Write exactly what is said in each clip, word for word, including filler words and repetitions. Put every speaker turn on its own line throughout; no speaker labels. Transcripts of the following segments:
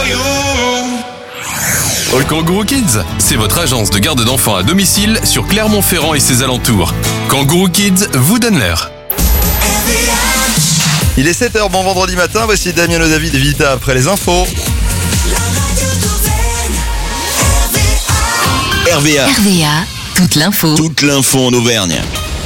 All Kangourou Kids, c'est votre agence de garde d'enfants à domicile sur Clermont-Ferrand et ses alentours. Kangourou Kids vous donne l'heure.
Il est sept heures, bon vendredi matin, voici Damien Le David et Vita après les infos.
R V A.
R V A, toute l'info.
Toute l'info en Auvergne.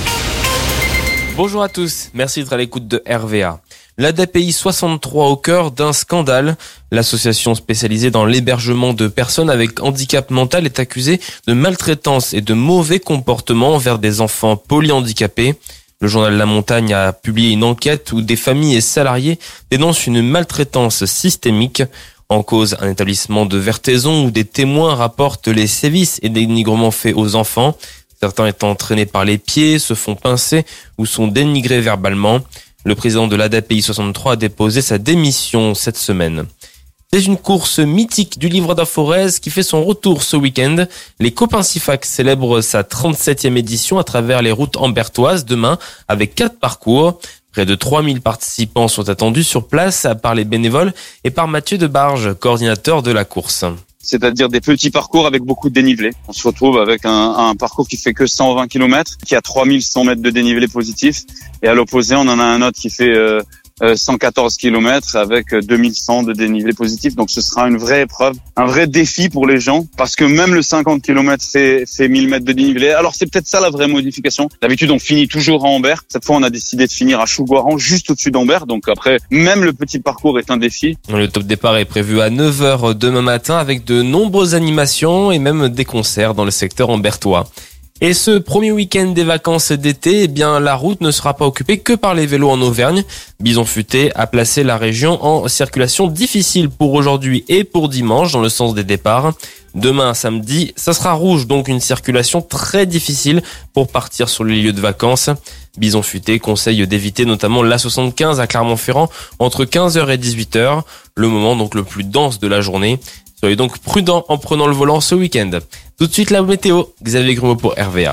Bonjour à tous, merci d'être à l'écoute de R V A. L'A D A P I soixante-trois au cœur d'un scandale. L'association spécialisée dans l'hébergement de personnes avec handicap mental est accusée de maltraitance et de mauvais comportements envers des enfants polyhandicapés. Le journal La Montagne a publié une enquête où des familles et salariés dénoncent une maltraitance systémique. En cause, un établissement de Vertaison où des témoins rapportent les sévices et dénigrements faits aux enfants. Certains étant traînés par les pieds, se font pincer ou sont dénigrés verbalement. Le président de l'A D A P I soixante-trois a déposé sa démission cette semaine. C'est une course mythique du livre d'Aforez qui fait son retour ce week-end. Les Copains Sifac célèbrent sa trente-septième édition à travers les routes ambertoises demain avec quatre parcours. Près de trois mille participants sont attendus sur place par les bénévoles et par Mathieu Debarge, coordinateur de la course.
C'est-à-dire des petits parcours avec beaucoup de dénivelé. On se retrouve avec un, un parcours qui fait que cent vingt kilomètres, qui a trois mille cent mètres de dénivelé positif. Et à l'opposé, on en a un autre qui fait euh, cent quatorze kilomètres avec deux mille cent de dénivelé positif. Donc ce sera une vraie épreuve, un vrai défi pour les gens, parce que même le cinquante kilomètres fait, fait mille mètres de dénivelé. Alors c'est peut-être ça la vraie modification. D'habitude, on finit toujours à Ambert. Cette fois, on a décidé de finir à Chougoiran, juste au-dessus d'Ambert. Donc après, même le petit parcours est un défi.
Le top départ est prévu à neuf heures demain matin avec de nombreuses animations et même des concerts dans le secteur ambertois. Et ce premier week-end des vacances d'été, eh bien, la route ne sera pas occupée que par les vélos en Auvergne. Bison Futé a placé la région en circulation difficile pour aujourd'hui et pour dimanche dans le sens des départs. Demain, samedi, ça sera rouge, donc une circulation très difficile pour partir sur les lieux de vacances. Bison Futé conseille d'éviter notamment l'A soixante-quinze à Clermont-Ferrand entre quinze heures et dix-huit heures, le moment donc le plus dense de la journée. Soyez donc prudents en prenant le volant ce week-end. Tout de suite la météo, Xavier Grumeau pour R V A.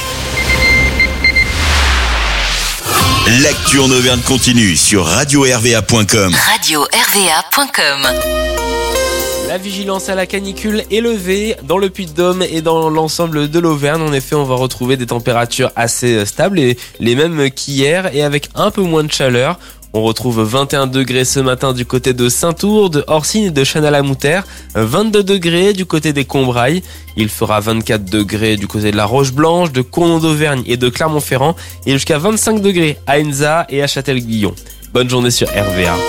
L'actu en Auvergne continue sur radio r v a point com.
radio r v a point com.
La vigilance à la canicule est levée dans le Puy-de-Dôme et dans l'ensemble de l'Auvergne. En effet, on va retrouver des températures assez stables et les mêmes qu'hier et avec un peu moins de chaleur. On retrouve vingt et un degrés ce matin du côté de Saint-Ours, de Orsine et de Chanal-à-Mouter, vingt-deux degrés du côté des Combrailles. Il fera vingt-quatre degrés du côté de la Roche-Blanche, de Cournon d'Auvergne et de Clermont-Ferrand et jusqu'à vingt-cinq degrés à Enza et à Châtel-Guyon. Bonne journée sur R V A.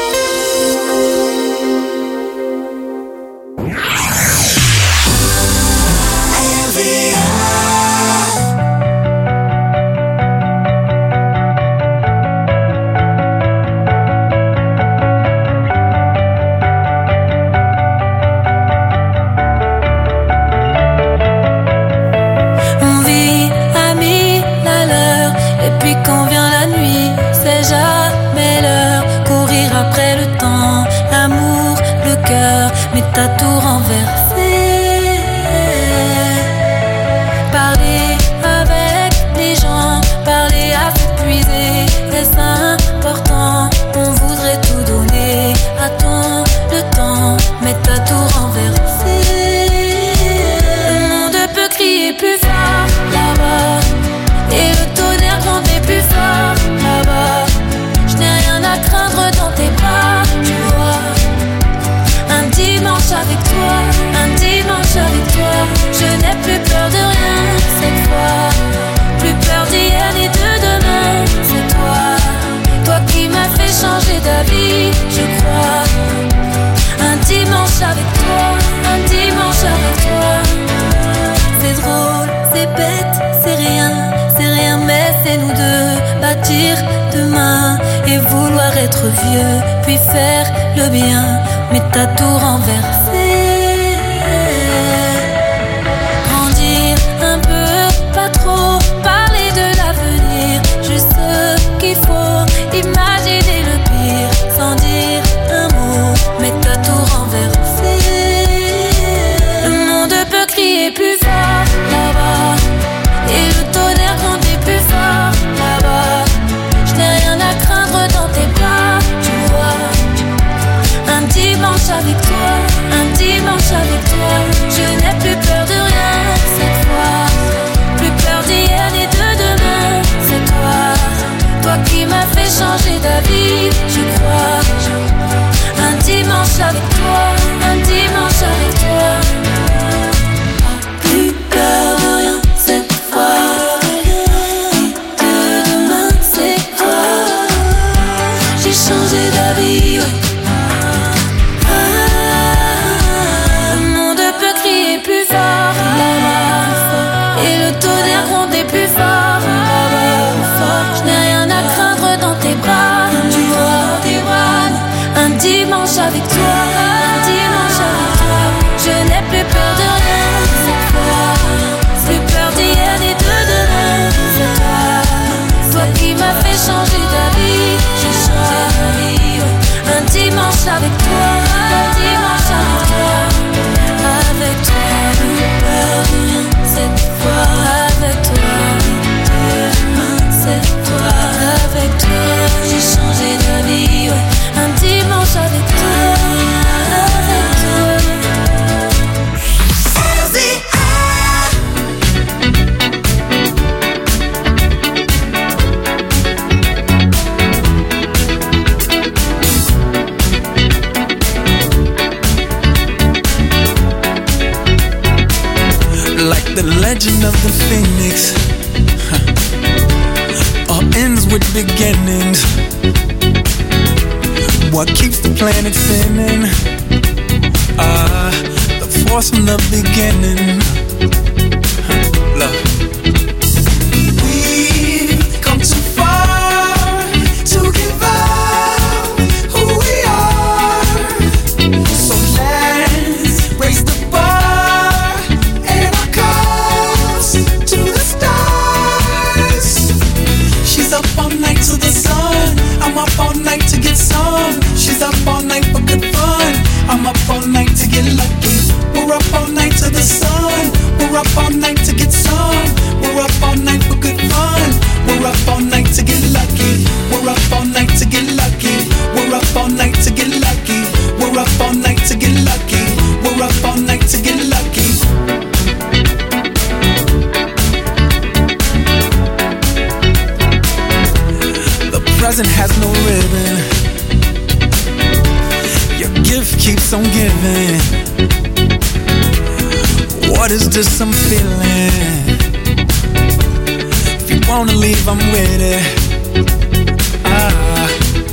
T'as tout renversé. Parler avec les gens, parler à s'épuiser, est-ce important? On voudrait tout donner à ton le temps, mais t'as tout renversé. Le monde peut crier plus fort là-bas, et le tonnerre gronder plus fort là-bas. Je n'ai rien à craindre dans tes bras, tu vois. Un dimanche avec toi, un dimanche avec toi, je n'ai plus peur de rien cette fois. Plus peur d'hier ni de demain, c'est toi. Toi qui m'as fait changer d'avis, je crois. Un dimanche avec toi, un dimanche avec toi. C'est drôle, c'est bête, c'est rien, c'est rien, mais c'est nous deux. Bâtir demain et vouloir être vieux, puis faire le bien. Mais t'as tout renversé. Grandir un peu, pas trop, parler de l'avenir, juste ce qu'il faut, imaginer le pire, sans dire un mot, mais t'as tout renversé. Le monde peut crier plus fort là-bas, et le tonnerre grandit plus fort là-bas. Je n'ai rien à craindre dans tes bras, tu vois. Un dimanche avec toi,
the legend of the phoenix. Huh. All ends with beginnings. What keeps the planet spinning? Ah, uh, the force from the beginning. Huh. Love. We've come too far to give up who we are. So let's raise the bar and our cups to the stars. She's up all night to the sun. I'm up all night to get some. She's up all night for good fun. I'm up all night to get lucky. We're up all night to the sun. We're up all night to get some. We're up all night for good fun. We're up all night to get lucky. We're up all night to get lucky. We're up all night to get lucky. We're up all night to get lucky. We're up all night to get lucky. The present has no ribbon. Your gift keeps on giving. What is this I'm feeling? If you wanna leave, I'm with it. Ah.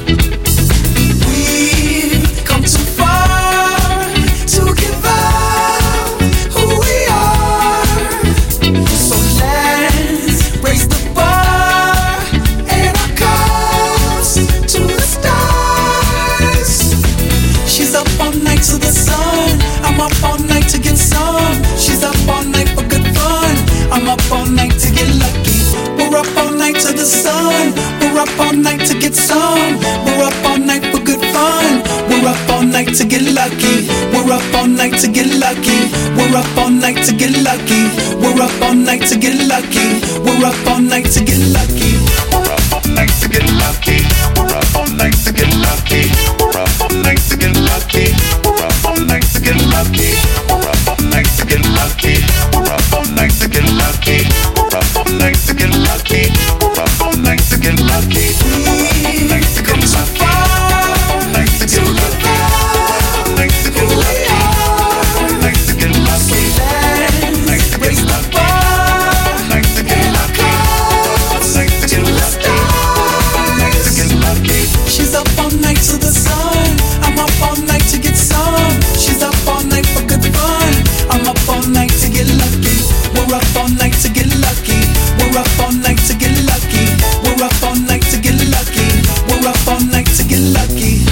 We've come too far to give up who we are. So let's raise the bar and our cups to the stars. She's up all night to the sun. I'm up all night to get some. She's up all night for good fun. I'm up all night to get lucky. We're up all night to the sun. We're up all night to get some. We're up all night for good fun. We're up all night to get lucky. We're up all night to get lucky. We're up all night to get lucky. We're up all night to get lucky. We're up all night to get lucky. We're up all night to get lucky. We're up all night to get lucky. We're up all night to get lucky. We're up all night to get lucky. We're up all night to get lucky. We're up all night to get lucky. We're up all night to get lucky. We're up all night to get lucky. We're up all night to get lucky. Night to get lucky. Night to get lucky. Night to get lucky. Night to get lucky. Night to get lucky. Night to get lucky. Night to get lucky. She's up all night to the sun. I'm up all night to get some. She's up all night for good fun. I'm up all night to get lucky. We're up all night to get lucky. We're up all night to get lucky. We're up all night to get lucky. We're up all night to get lucky.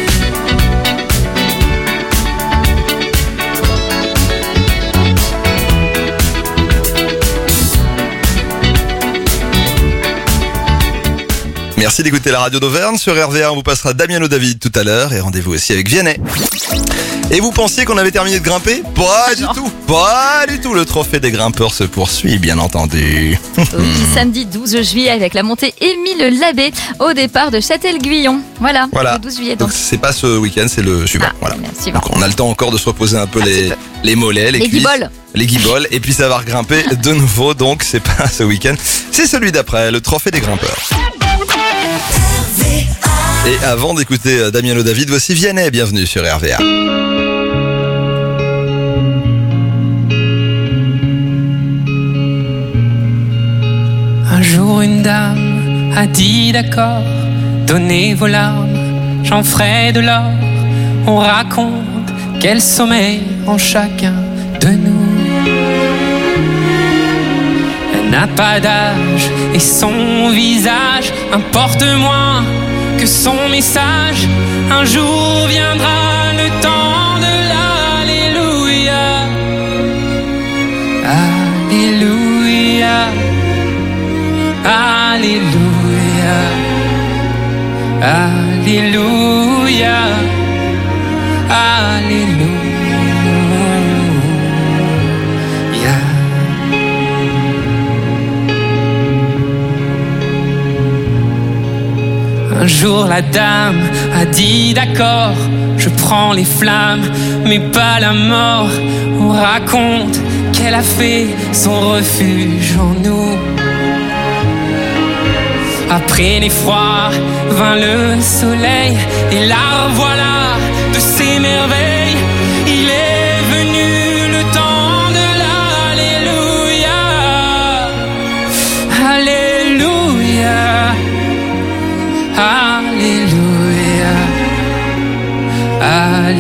Merci d'écouter la radio d'Auvergne. Sur R V A, on vous passera Damiano David tout à l'heure et rendez-vous aussi avec Vianney. Et vous pensiez qu'on avait terminé de grimper? Pas du tout, pas du tout. Le trophée des grimpeurs se poursuit, bien entendu.
Oui, samedi douze juillet avec la montée Émile Labbé au départ de Châtel-Guyon. Voilà,
Voilà.
le douze juillet. Donc,
Donc c'est pas ce week-end, c'est le suivant.
Ah,
voilà.
bien, suivant.
Donc on a le temps encore de se reposer un peu les, les mollets, les,
Les
cuisses,
guiboles.
les guiboles, et puis ça va regrimper de nouveau. Donc c'est pas ce week-end, c'est celui d'après, le trophée des grimpeurs. Et avant d'écouter Damiano David, voici Vianney. Bienvenue sur R V A.
Un jour une dame a dit d'accord, donnez vos larmes, j'en ferai de l'or. On raconte quel sommeil en chacun de nous. Elle n'a pas d'âge et son visage importe moins que son message. Un jour viendra le temps de l'Alléluia. Alléluia. Alléluia. Alléluia. Alléluia. Un jour la dame a dit d'accord, je prends les flammes, mais pas la mort. On raconte qu'elle a fait son refuge en nous. Après l'effroi vint le soleil, et la voilà de ses merveilles. Il est venu le temps de l'Alléluia.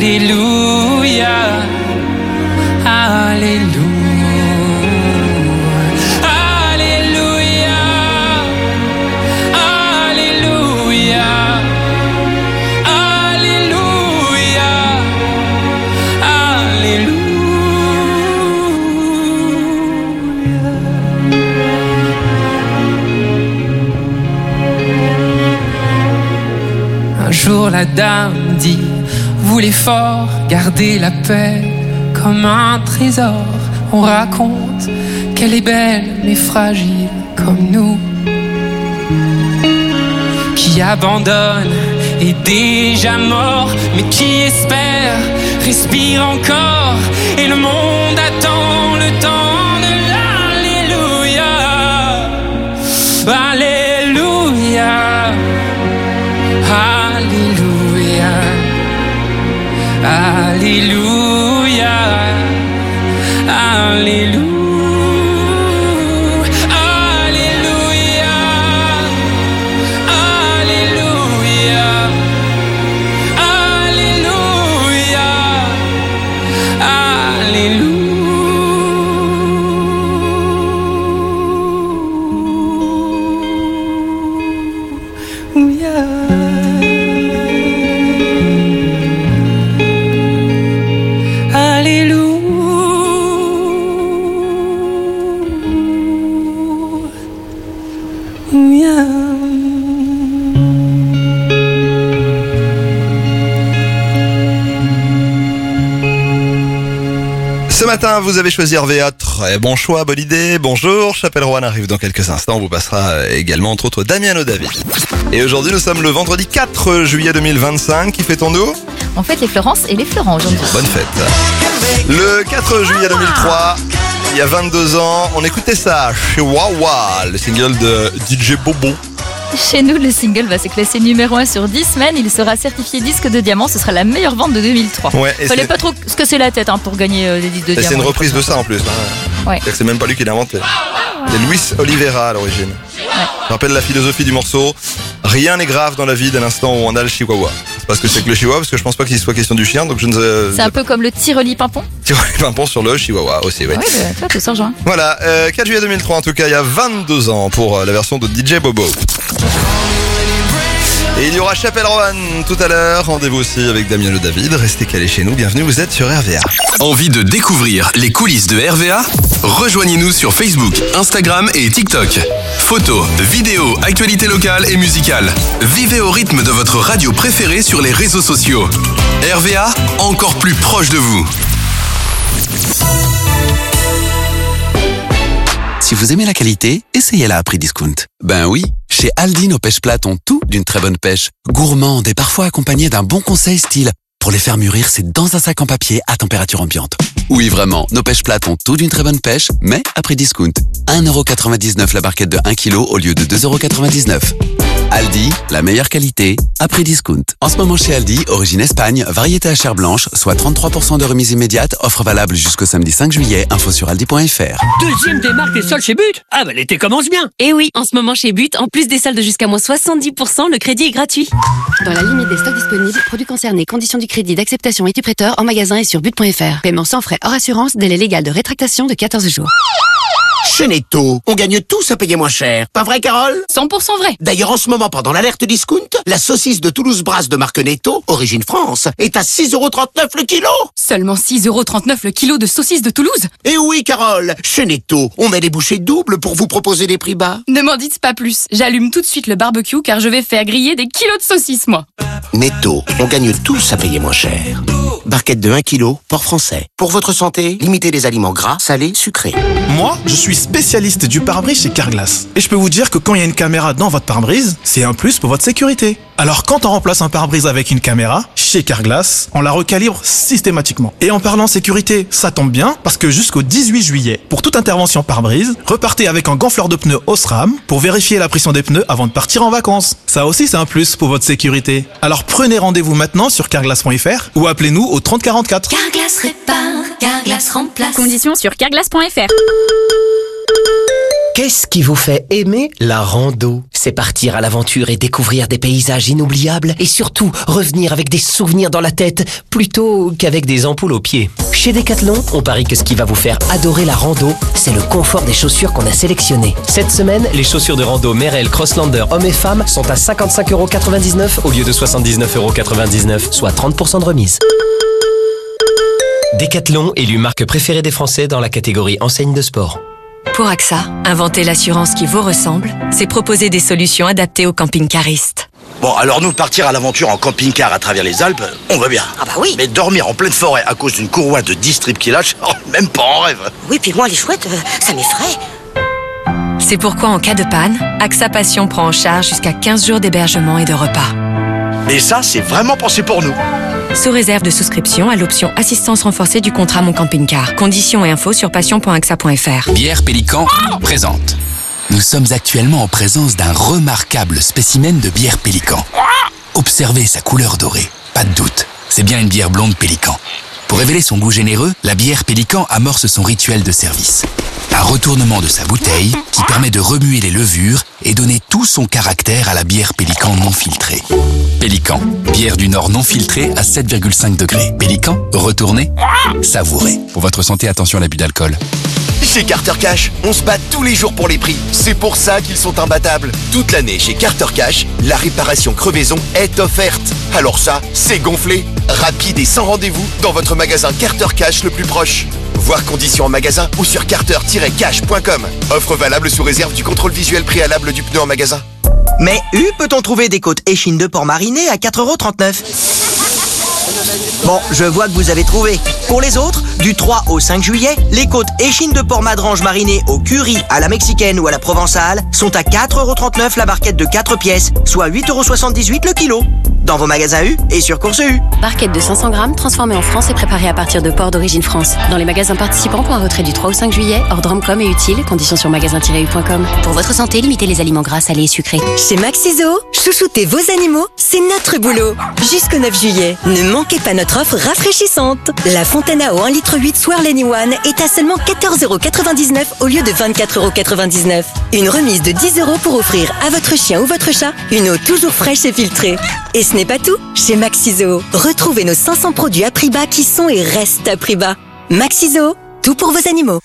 Alléluia, Alléluia. Un jour la dame dit, vous les forts, gardez la paix comme un trésor. On raconte qu'elle est belle mais fragile comme nous, qui abandonne est déjà mort, mais qui espère respire encore, et le monde attend le temps de l'Alléluia. Alléluia, Alléluia, Alléluia, Alléluia.
Ce matin, vous avez choisi R V A. Très bon choix, bonne idée. Bonjour, Chapelle Roanne arrive dans quelques instants. On vous passera également, entre autres, Damiano David. Et aujourd'hui, nous sommes le vendredi quatre juillet deux mille vingt-cinq. Qui fêtons-nous ?
On fête les Florences et les Florents aujourd'hui.
Bonne fête. Le quatre juillet deux mille trois, il y a vingt-deux ans, on écoutait ça chez Wawa, le single de D J Bobo.
Chez nous, le single va se classer numéro un sur dix semaines. Il sera certifié disque de diamant. Ce sera la meilleure vente de deux mille trois.
Ouais, et
fallait
c'est-
pas trop se casser la tête hein, pour gagner euh, des disques de
Et
diamant.
c'est une reprise de ça en plus. Hein.
Ouais.
C'est-à-dire que c'est même pas lui qui l'a inventé. C'est Luis Oliveira à l'origine. Je rappelle la philosophie du morceau. Rien n'est grave dans la vie dès l'instant où on a le chihuahua. C'est pas ce que c'est que le chihuahua, parce que je pense pas qu'il soit question du chien, donc je ne sais.
C'est un peu comme le tireli pimpon.
Tu vois les pimpons sur le chihuahua aussi, ouais.
Ouais, bah, toi, tout ça rejoint.
Voilà, euh, quatre juillet deux mille trois en tout cas, il y a vingt-deux ans pour euh, la version de D J Bobo. Et il y aura Chapelle Roanne tout à l'heure. Rendez-vous aussi avec Damiano David. Restez calés chez nous. Bienvenue, vous êtes sur R V A.
Envie de découvrir les coulisses de R V A ? Rejoignez-nous sur Facebook, Instagram et TikTok. Photos, vidéos, actualités locales et musicales. Vivez au rythme de votre radio préférée sur les réseaux sociaux. R V A, encore plus proche de vous.
Si vous aimez la qualité, essayez-la à prix discount. Ben oui, chez Aldi, nos pêches plates ont tout d'une très bonne pêche. Gourmande et parfois accompagnée d'un bon conseil style « Pour les faire mûrir, c'est dans un sac en papier à température ambiante ». Oui, vraiment, nos pêches plates ont tout d'une très bonne pêche, mais à prix discount. un euro quatre-vingt-dix-neuf la barquette de un kilo au lieu de deux euros quatre-vingt-dix-neuf. Aldi, la meilleure qualité, à prix discount. En ce moment chez Aldi, origine Espagne, variété à chair blanche, soit trente-trois pour cent de remise immédiate, offre valable jusqu'au samedi cinq juillet, info sur aldi point f r.
Deuxième démarque des soldes chez But. Ah bah l'été commence bien.
Et oui, en ce moment chez But, en plus des soldes de jusqu'à moins soixante-dix pour cent, le crédit est gratuit. Dans la limite des stocks disponibles, produits concernés, conditions du crédit d'acceptation et du prêteur en magasin et sur but point f r. Paiement sans frais hors assurance, délai légal de rétractation de quatorze jours.
Chez Netto, on gagne tous à payer moins cher. Pas vrai, Carole ?
cent pour cent vrai.
D'ailleurs, en ce moment, pendant l'alerte discount, la saucisse de Toulouse Brasse de marque Netto, origine France, est à six euros trente-neuf le kilo.
Seulement six euros trente-neuf le kilo de saucisses de Toulouse.
Et oui, Carole, chez Netto, on met des bouchées doubles pour vous proposer des prix bas.
Ne m'en dites pas plus. J'allume tout de suite le barbecue car je vais faire griller des kilos de saucisses, moi.
Netto, on gagne tous à payer moins cher. Barquette de un kilo, port français. Pour votre santé, limitez les aliments gras, salés, sucrés.
Moi, je suis spécialiste du pare-brise chez Carglass. Et je peux vous dire que quand il y a une caméra dans votre pare-brise, c'est un plus pour votre sécurité. Alors quand on remplace un pare-brise avec une caméra, chez Carglass, on la recalibre systématiquement. Et en parlant sécurité, ça tombe bien, parce que jusqu'au dix-huit juillet, pour toute intervention pare-brise, repartez avec un gonfleur de pneus Osram pour vérifier la pression des pneus avant de partir en vacances. Ça aussi, c'est un plus pour votre sécurité. Alors prenez rendez-vous maintenant sur carglass point f r ou appelez-nous au trente quarante-quatre.
Carglass répare, Carglass remplace.
Conditions sur carglass point f r. Qu'est-ce qui vous fait aimer la rando? C'est partir à l'aventure et découvrir des paysages inoubliables et surtout revenir avec des souvenirs dans la tête plutôt qu'avec des ampoules aux pieds. Chez Decathlon, on parie que ce qui va vous faire adorer la rando, c'est le confort des chaussures qu'on a sélectionnées. Cette semaine, les chaussures de rando Merrell Crosslander hommes et femmes sont à cinquante-cinq euros quatre-vingt-dix-neuf au lieu de soixante-dix-neuf euros quatre-vingt-dix-neuf, soit trente pour cent de remise. Decathlon, élu marque préférée des Français dans la catégorie enseigne de sport.
Pour A X A, inventer l'assurance qui vous ressemble, c'est proposer des solutions adaptées aux camping-caristes.
Bon, alors nous, partir à l'aventure en camping-car à travers les Alpes, on va bien.
Ah bah oui.
Mais dormir en pleine forêt à cause d'une courroie de dix strips qui lâche, oh, même pas en rêve.
Oui, puis moi, les chouettes, euh, ça m'effraie.
C'est pourquoi, en cas de panne, A X A Passion prend en charge jusqu'à quinze jours d'hébergement et de repas.
Et ça, c'est vraiment pensé pour nous.
Sous réserve de souscription à l'option assistance renforcée du contrat Mon Camping-Car. Conditions et infos sur passion point axa point f r.
Bière Pélican présente. Nous sommes actuellement en présence d'un remarquable spécimen de bière Pélican. Observez sa couleur dorée. Pas de doute, c'est bien une bière blonde Pélican. Pour révéler son goût généreux, la bière Pélican amorce son rituel de service. Un retournement de sa bouteille qui permet de remuer les levures et donner tout son caractère à la bière Pélican non filtrée. Pélican, bière du Nord non filtrée à sept virgule cinq degrés. Pélican, retournez, savourez. Pour votre santé, attention à l'abus d'alcool.
Chez Carter Cash, on se bat tous les jours pour les prix. C'est pour ça qu'ils sont imbattables. Toute l'année chez Carter Cash, la réparation crevaison est offerte. Alors ça, c'est gonflé. Rapide et sans rendez-vous dans votre magasin Carter Cash le plus proche. Voir conditions en magasin ou sur carter tiret cash point com. Offre valable sous réserve du contrôle visuel préalable du pneu en magasin.
Mais U, peut-on trouver des côtes échine de porc marinées à quatre euros trente-neuf? Bon, je vois que vous avez trouvé. Pour les autres, du trois au cinq juillet, les côtes échine de porc madrange marinées au curry, à la mexicaine ou à la provençale sont à quatre euros trente-neuf la barquette de quatre pièces, soit huit euros soixante-dix-huit le kilo. Dans vos magasins U et sur Course U.
Barquette de cinq cents grammes transformée en France et préparée à partir de porcs d'origine France. Dans les magasins participants pour un retrait du trois au cinq juillet, ordre Drumcom et utile, conditions sur magasin tiret u point com. Pour votre santé, limitez les aliments gras, salés et sucrés.
Chez Maxiso, chouchouter vos animaux, c'est notre boulot. Jusqu'au neuf juillet, ne manquez pas notre offre rafraîchissante. La fontaine à eau un litre huit Swarleni One est à seulement quatorze euros quatre-vingt-dix-neuf au lieu de vingt-quatre euros quatre-vingt-dix-neuf. Une remise de dix euros pour offrir à votre chien ou votre chat une eau toujours fraîche et filtrée. Et ce n'est pas tout. Chez Maxiso, retrouvez nos cinq cents produits à prix bas qui sont et restent à prix bas. Maxiso, tout pour vos animaux.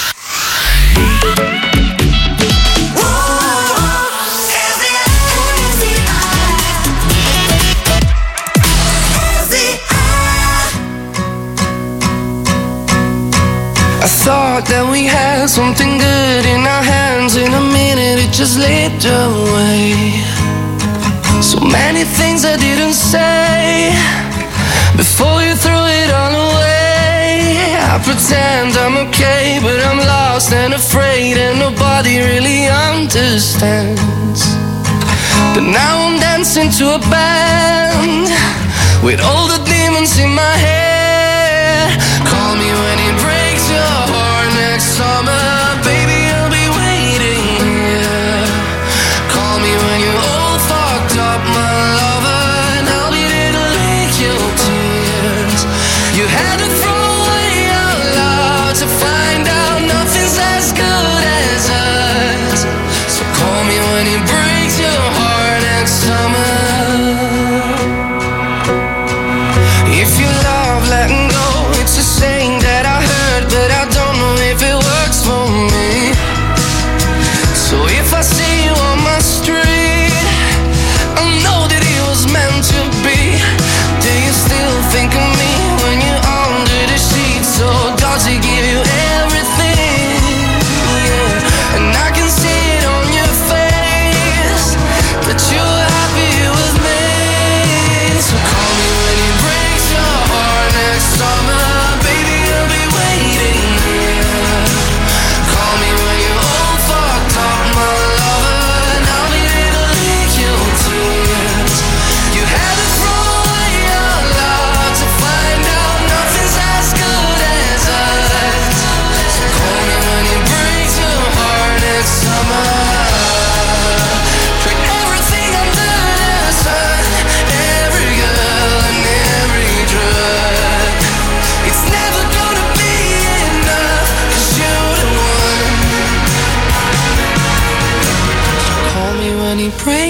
I thought that we had something good in our hands. In a minute it just slipped away. So many things I didn't say before you threw it all away. I pretend I'm okay, but I'm lost and afraid, and nobody really understands. But now I'm dancing to a band with all the demons in my head. Call me when it breaks your heart next summer, baby, I'll be waiting here. Call me when you're all fucked up, my lover, and I'll be there to lick your tears. You had to throw away our love to find out nothing's as good as us. So call me when it breaks your heart next summer. If you love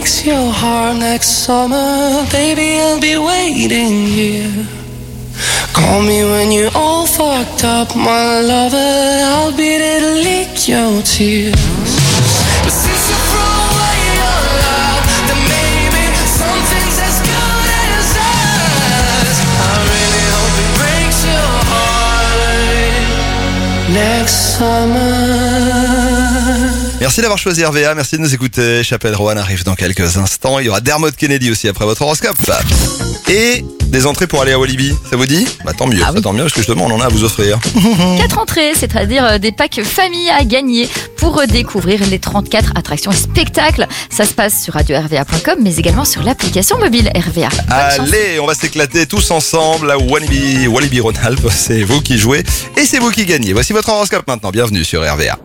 breaks your heart next summer, baby, I'll be waiting here. Call me when you're all fucked up, my lover, I'll be there to lick your tears. But since you throw away your love, then maybe something's as good as us. I really hope it breaks your heart next summer.
Merci d'avoir choisi R V A, merci de nous écouter. Chapelle Rowan arrive dans quelques instants. Il y aura Dermot Kennedy aussi après votre horoscope. Et des entrées pour aller à Walibi, ça vous dit? Bah tant mieux,
Ah
ça
oui.
tant mieux parce que justement on en a à vous offrir.
Quatre entrées, c'est-à-dire des packs famille à gagner pour découvrir les trente-quatre attractions et spectacles. Ça se passe sur radio r v a point com, mais également sur l'application mobile R V A. Bonne chance.
Allez, on va s'éclater tous ensemble à Walibi, Walibi Rhône-Alpes. C'est vous qui jouez et c'est vous qui gagnez. Voici votre horoscope maintenant. Bienvenue sur R V A.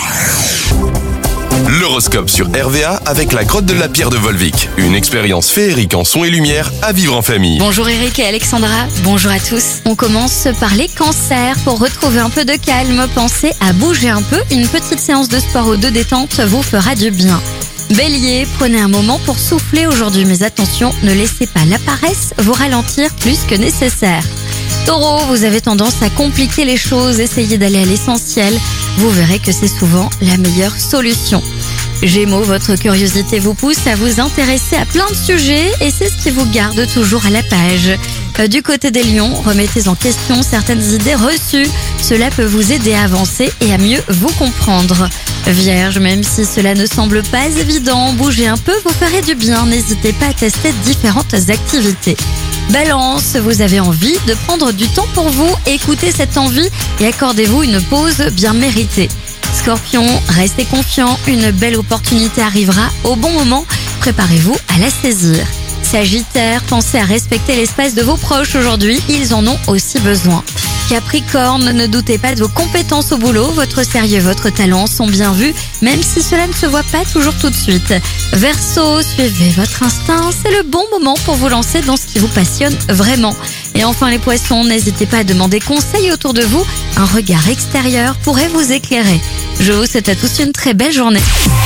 L'horoscope sur R V A avec la grotte de la pierre de Volvic. Une expérience féerique en son et lumière à vivre en famille.
Bonjour Eric et Alexandra, bonjour à tous. On commence par les cancers. Pour retrouver un peu de calme, pensez à bouger un peu. Une petite séance de sport ou de détente vous fera du bien. Bélier, prenez un moment pour souffler aujourd'hui, mais attention, ne laissez pas la paresse vous ralentir plus que nécessaire. Taureau, vous avez tendance à compliquer les choses, essayez d'aller à l'essentiel. Vous verrez que c'est souvent la meilleure solution. Gémeaux, votre curiosité vous pousse à vous intéresser à plein de sujets et c'est ce qui vous garde toujours à la page. Du côté des lions, remettez en question certaines idées reçues. Cela peut vous aider à avancer et à mieux vous comprendre. Vierge, même si cela ne semble pas évident, bougez un peu, vous ferez du bien. N'hésitez pas à tester différentes activités. Balance, vous avez envie de prendre du temps pour vous, écoutez cette envie et accordez-vous une pause bien méritée. Scorpion, restez confiant, une belle opportunité arrivera au bon moment, préparez-vous à la saisir. Sagittaire, pensez à respecter l'espace de vos proches aujourd'hui, ils en ont aussi besoin. Capricorne, ne doutez pas de vos compétences au boulot, votre sérieux et votre talent sont bien vus, même si cela ne se voit pas toujours tout de suite. Verseau, suivez votre instinct, c'est le bon moment pour vous lancer dans ce qui vous passionne vraiment. Et enfin les poissons, n'hésitez pas à demander conseil autour de vous, un regard extérieur pourrait vous éclairer. Je vous souhaite à tous une très belle journée.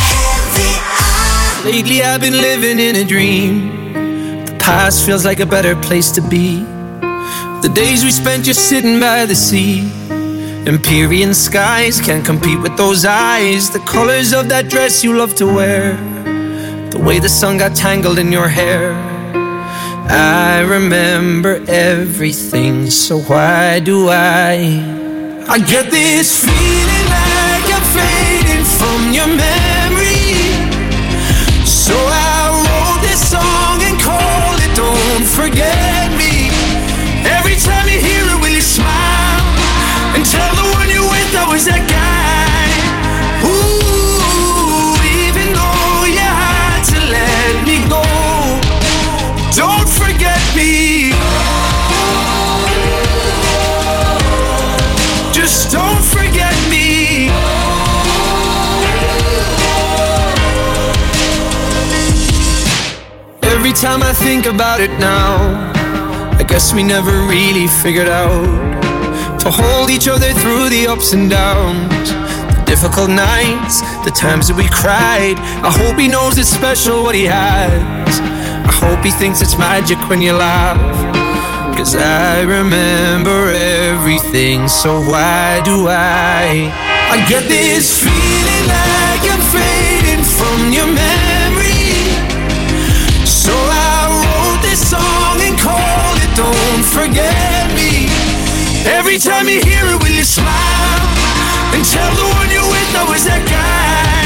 Lately I've been living in a dream. The past feels like a better place to be. The days we spent just sitting by the sea. Empyrean skies can't compete with those eyes. The colors of that dress you love to wear. The way the sun got tangled in your hair. I remember everything, so why do I? I get this feeling like I'm fading from your memory. So I wrote this song and called it Don't Forget Me. Every time you hear it, will you smile and tell the one you're with I was that guy? Ooh, even though you had to let me go, don't forget me. Just don't forget me. Every time I think about it now, I guess we never really figured out to hold each other through the ups and downs, the difficult nights, the times that we cried. I hope he knows it's special what he has. I hope he thinks it's magic when you laugh, 'cause I remember everything, so why do I? I get this feeling like I'm fading from your memory. So I wrote this song and called it Don't Forget Me. Every time you hear it, will you smile and tell the one you're with I was that guy?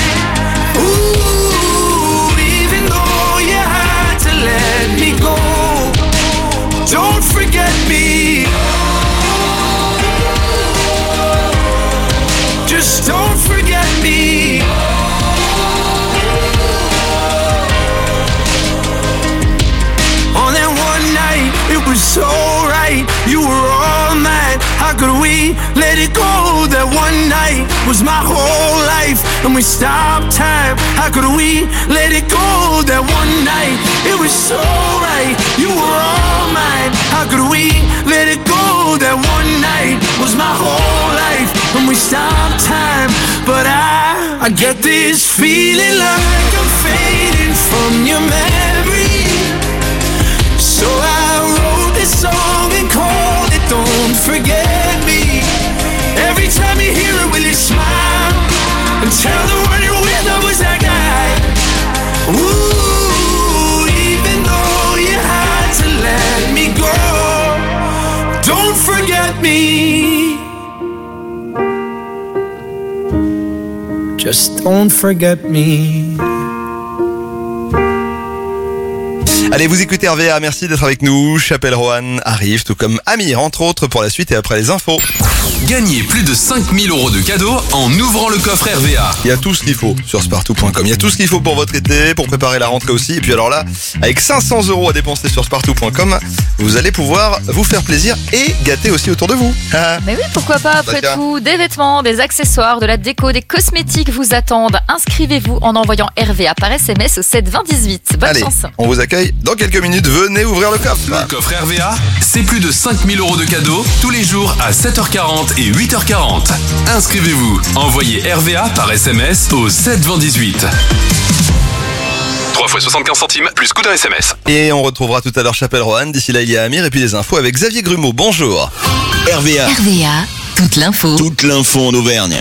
Ooh, even though you had to let me go, don't forget me. Just don't forget me. On that one night, it was so right. You were all mine. How could we let it go? That one night was my whole life, and we stopped time. How could we let it go? That one night, it was so right. You were all mine. How could we let it go? That one night was my whole life, and we stopped time. But I, I get this feeling like I'm fading from your memory. So I wrote this song and called it Don't Forget Me. Every time you hear it, will you smile and tell the world you're with? I was that guy. Ooh, even though you had to let me go, don't forget me. Just don't forget me.
Allez, vous écoutez R V A, merci d'être avec nous. Chapelle Roanne arrive, tout comme Amir, entre autres, pour la suite et après les infos.
Gagnez plus de cinq mille euros de cadeaux en ouvrant le coffre R V A.
Il y a tout ce qu'il faut sur spartou point com. Il y a tout ce qu'il faut pour votre été, pour préparer la rentrée aussi. Et puis alors là, avec cinq cents euros à dépenser sur spartou point com, vous allez pouvoir vous faire plaisir et gâter aussi autour de vous.
Mais oui, pourquoi pas, après
D'accord.
tout, des vêtements, des accessoires, de la déco, des cosmétiques vous attendent. Inscrivez-vous en envoyant R V A par S M S au sept vingt dix-huit. Bonne
Allez,
chance.
on vous accueille dans quelques minutes. Venez ouvrir le coffre.
Le coffre R V A, c'est plus de cinq mille euros de cadeaux tous les jours à sept heures quarante et huit heures quarante. Inscrivez-vous. Envoyez R V A par S M S au sept vingt dix-huit. trois fois soixante-quinze centimes plus coût d'un S M S.
Et on retrouvera tout à l'heure Chapelle Roanne. D'ici là, il y a Amir et puis les infos avec Xavier Grumeau. Bonjour.
R V A.
R V A, toute l'info.
Toute l'info en Auvergne.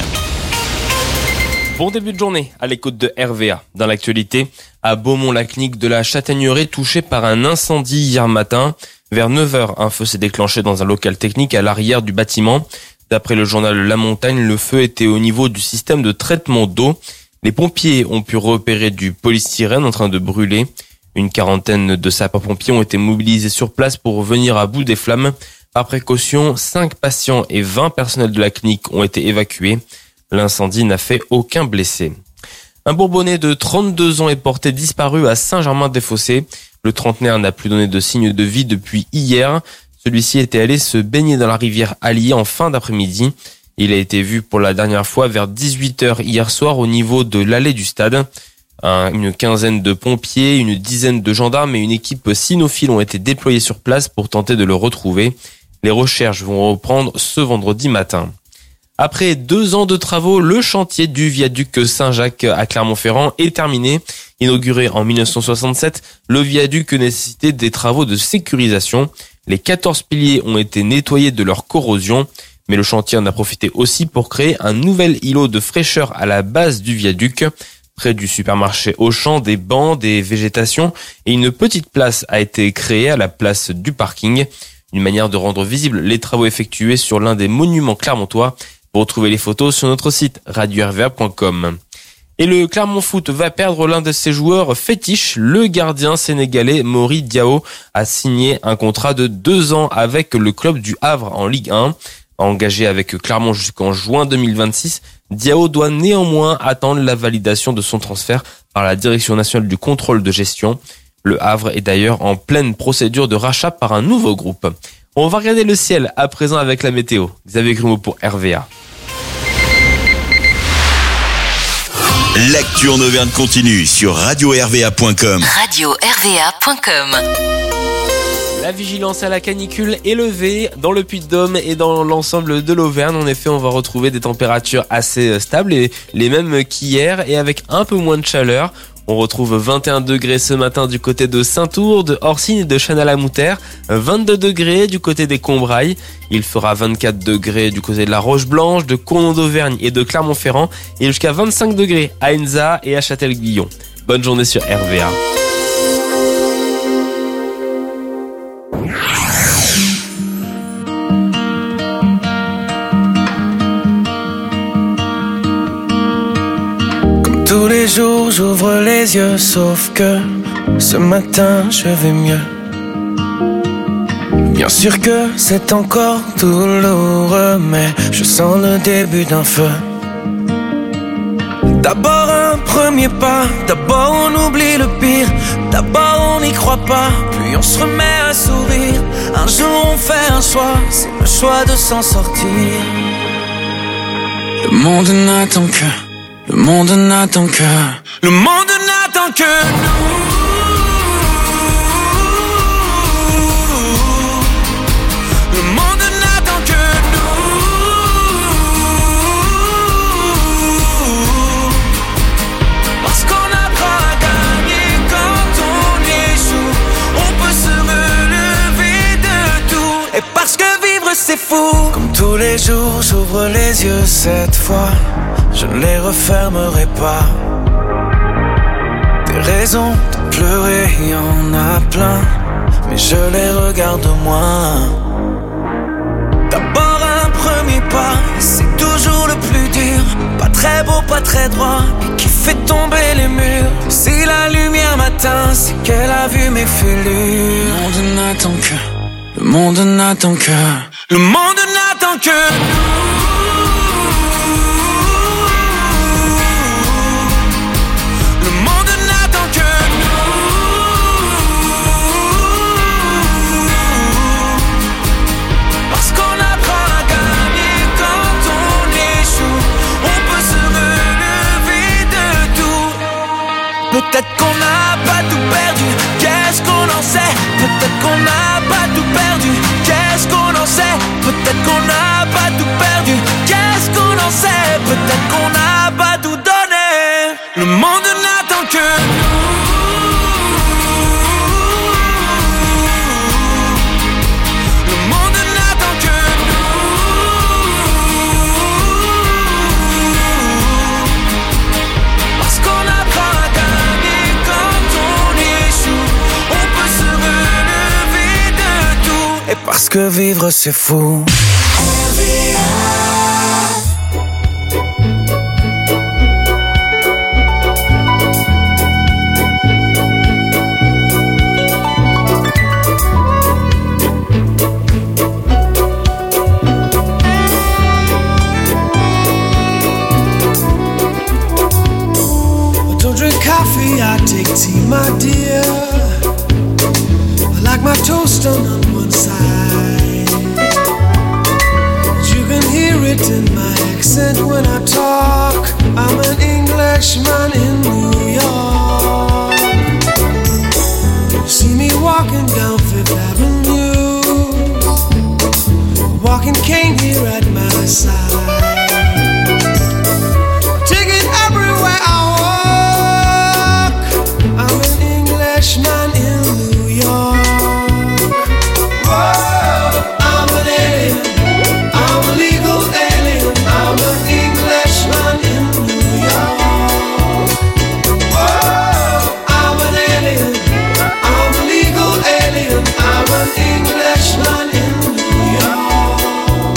Bon début de journée à l'écoute de R V A. Dans l'actualité, à Beaumont, la clinique de la Châtaigneraie touchée par un incendie hier matin. Vers neuf heures, un feu s'est déclenché dans un local technique à l'arrière du bâtiment. D'après le journal La Montagne, le feu était au niveau du système de traitement d'eau. Les pompiers ont pu repérer du polystyrène en train de brûler. Une quarantaine de sapeurs-pompiers ont été mobilisés sur place pour venir à bout des flammes. Par précaution, cinq patients et vingt personnels de la clinique ont été évacués. L'incendie n'a fait aucun blessé. Un Bourbonnais de trente-deux ans est porté disparu à Saint-Germain-des-Fossés. Le trentenaire n'a plus donné de signe de vie depuis hier. Celui-ci était allé se baigner dans la rivière Allier en fin d'après-midi. Il a été vu pour la dernière fois vers dix-huit heures hier soir au niveau de l'allée du stade. Un, une quinzaine de pompiers, une dizaine de gendarmes et une équipe cynophile ont été déployés sur place pour tenter de le retrouver. Les recherches vont reprendre ce vendredi matin. Après deux ans de travaux, le chantier du viaduc Saint-Jacques à Clermont-Ferrand est terminé. Inauguré en mille neuf cent soixante-sept, le viaduc nécessitait des travaux de sécurisation. Les quatorze piliers ont été nettoyés de leur corrosion, mais le chantier en a profité aussi pour créer un nouvel îlot de fraîcheur à la base du viaduc. Près du supermarché Auchan, des bancs, des végétations et une petite place a été créée à la place du parking. Une manière de rendre visibles les travaux effectués sur l'un des monuments clermontois. Vous retrouvez les photos sur notre site radio r v a point com. Et le Clermont Foot va perdre l'un de ses joueurs fétiches. Le gardien sénégalais Mori Diao a signé un contrat de deux ans avec le club du Havre en Ligue un. Engagé avec Clermont jusqu'en juin deux mille vingt-six, Diao doit néanmoins attendre la validation de son transfert par la Direction nationale du contrôle de gestion. Le Havre est d'ailleurs en pleine procédure de rachat par un nouveau groupe. On va regarder le ciel à présent avec la météo. Xavier Grumeau pour R V A.
L'actu en Auvergne continue sur radio r v a point com.
radio r v a point com.
La vigilance à la canicule est levée dans le Puy-de-Dôme et dans l'ensemble de l'Auvergne. En effet, on va retrouver des températures assez stables, et les mêmes qu'hier et avec un peu moins de chaleur. On retrouve vingt et un degrés ce matin du côté de Saint-Ours, de Orsignes et de Chanal-à-Moutère, vingt-deux degrés du côté des Combrailles. Il fera vingt-quatre degrés du côté de la Roche-Blanche, de Cournon d'Auvergne et de Clermont-Ferrand, et jusqu'à vingt-cinq degrés à Enza et à Châtel-Guyon. Bonne journée sur R V A.
Tous les jours j'ouvre les yeux, sauf que ce matin je vais mieux. Bien sûr que c'est encore douloureux, mais je sens le début d'un feu. D'abord un premier pas, d'abord on oublie le pire, d'abord on n'y croit pas, puis on se remet à sourire. Un jour on fait un choix, c'est le choix de s'en sortir. Le monde n'attend que Le monde n'attend que Le monde n'attend que nous. Le monde n'attend que nous. Tous les jours j'ouvre les yeux cette fois, je ne les refermerai pas. Des raisons de pleurer, y en a plein, mais je les regarde moins. D'abord un premier pas, c'est toujours le plus dur. Pas très beau, pas très droit, et qui fait tomber les murs. Si la lumière m'atteint, c'est qu'elle a vu mes fêlures. Le monde n'attend que, le monde n'attend que, le monde n'attend que le monde n'attend que parce qu'on apprend à gagner quand on échoue. On peut se relever de tout. Peut-être qu'on n'a pas tout perdu, qu'est-ce qu'on en sait? Peut-être qu'on n'a pas tout perdu, qu'est-ce qu'on en sait? Peut-être qu'on n'a pas tout perdu, qu'est-ce qu'on en sait? Peut-être qu'on n'a pas tout donné. Le monde n'attend que le monde n'attend que parce qu'on apprend à gagner quand on échoue. On peut se relever de tout, et parce que vivre c'est fou.
I take tea, my dear. I like my toast on one side. You can hear it in my accent when I talk. I'm an Englishman in New York. You see me walking down Fifth Avenue, walking cane here at my side. Take it everywhere I man in New York. Whoa, I'm an alien, I'm a legal alien, I'm an Englishman in New York. Whoa, I'm an alien, I'm a legal alien, I'm an Englishman in New York.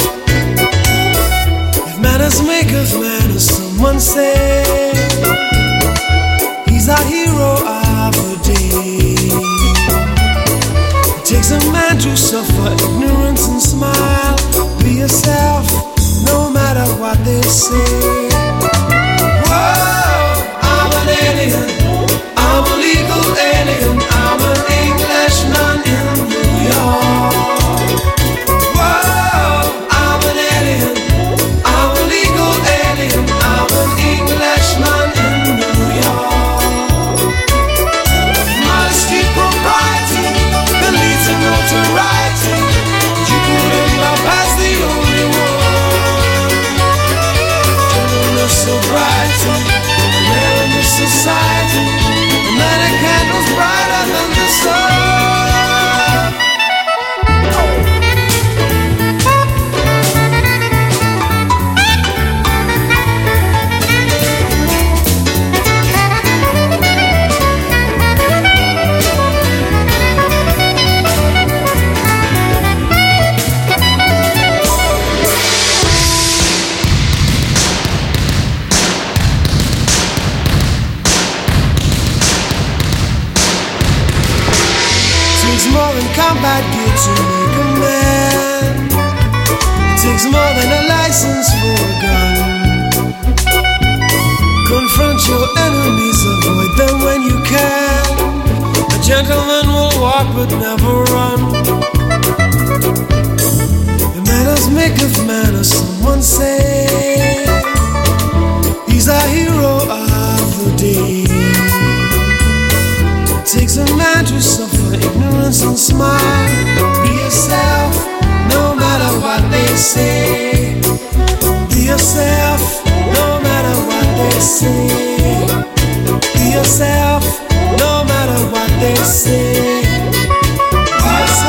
If manners make of manners, someone say he's a hero of the day. It takes a man to suffer ignorance and smile. Be yourself, no matter what they say. Whoa, I'm an alien, I'm a legal alien, I'm an Englishman in New York. Whoa, I'm an alien, I'm a legal alien, I'm an Englishman in New York. Modesty, propriety, the leads and notoriety. You couldn't love as the only one. Gentleness, sobriety, man in this society. The night a candle's brighter than the sun. Takes more than combat gear to make a man. It takes more than a license for a gun. Confront your enemies, avoid them when you can. A gentleman will walk but never run. The manners make of manners, someone say. He's a hero of the day. It takes a man to suffer ignorance and smile. Be yourself, no matter what they say. Be yourself, no matter what they say. Be yourself, no matter what they say. Be yourself.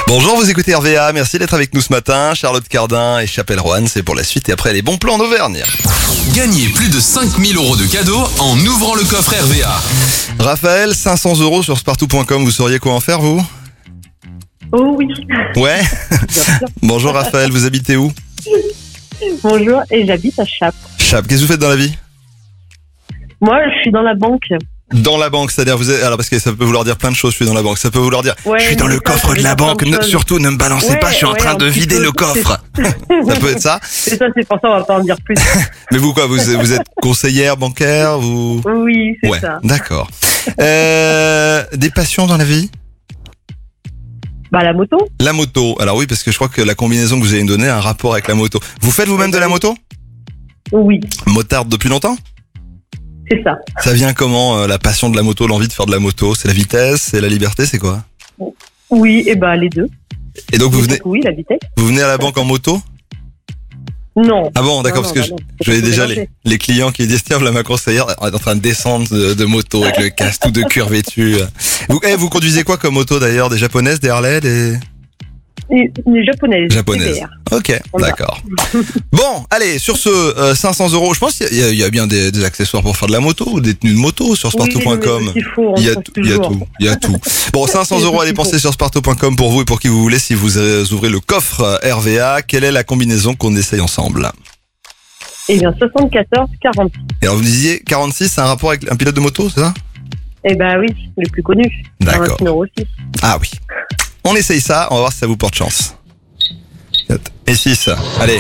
Bonjour, vous écoutez R V A, merci d'être avec nous ce matin. Charlotte Cardin et Chapelle Roanne, c'est pour la suite et après les bons plans en Auvergne.
Gagnez plus de cinq mille euros de cadeaux en ouvrant le coffre R V A.
Raphaël, cinq cents euros sur spartou point com, vous sauriez quoi en faire vous?
Oh oui.
Ouais. Bonjour Raphaël, vous habitez où?
Bonjour, et j'habite à Chap.
Chap, qu'est-ce que vous faites dans la vie?
Moi, je suis dans la banque.
Dans la banque, c'est-à-dire vous êtes... Alors parce que ça peut vouloir dire plein de choses, je suis dans la banque. Ça peut vouloir dire,
Ouais,
je suis dans le
ça,
coffre
ça
de
veut
la
dire plein
banque,
de
Ne-
choses.
surtout ne me balancez
Ouais,
pas, je suis en
ouais,
train
un
de
petit
vider
peu.
le coffre. Ça peut être ça.
C'est ça, c'est pour ça, on va pas en dire plus.
Mais vous quoi, vous, vous êtes conseillère bancaire vous...
Oui, c'est
Ouais,
ça.
d'accord. Euh, des passions dans la vie?
Bah, la moto.
La moto. Alors oui, parce que je crois que la combinaison que vous allez me donner a un rapport avec la moto. Vous faites vous-même de la moto?
Oui,
Motarde depuis longtemps?
c'est ça.
Ça vient comment, euh, la passion de la moto, l'envie de faire de la moto? C'est la vitesse, c'est la liberté, c'est quoi?
Oui, et bah, les deux.
Et donc vous venez,
Oui, la vitesse.
vous venez à la banque en moto?
Non.
Ah bon, d'accord,
Non,
parce
non,
que
bah
je,
non,
je voyais
faut
déjà
mélanger.
les, les clients qui disent, tiens, voilà ma conseillère, elle est en train de descendre de, de moto avec le casque tout de cuir vêtu. Vous, eh, vous conduisez quoi comme moto d'ailleurs? Des japonaises, des Harley, des...
Et- Les japonaises.
Japonaises.
C B R.
Ok,
On va.
d'accord. Bon, allez, sur ce euh, cinq cents euros, je pense qu'il y, a- il y a bien des, des accessoires pour faire de la moto ou des tenues de moto sur spartou point com.
Oui, mais il faut, on
Il y a,
pense
tout- il y a
toujours.
tout, il y a tout. Bon, cinq cents euros à dépenser sur spartou point com pour vous et pour qui vous voulez si vous euh, ouvrez le coffre euh, R V A. Quelle est la combinaison qu'on essaye ensemble?
Eh bien, soixante-quatorze quarante.
Et alors vous disiez quarante-six, c'est un rapport avec un pilote de moto, c'est ça?
Eh ben oui, le plus connu.
D'accord.
quarante euros aussi.
Ah oui. On essaye ça, on va voir si ça vous porte chance. quatre et six, allez.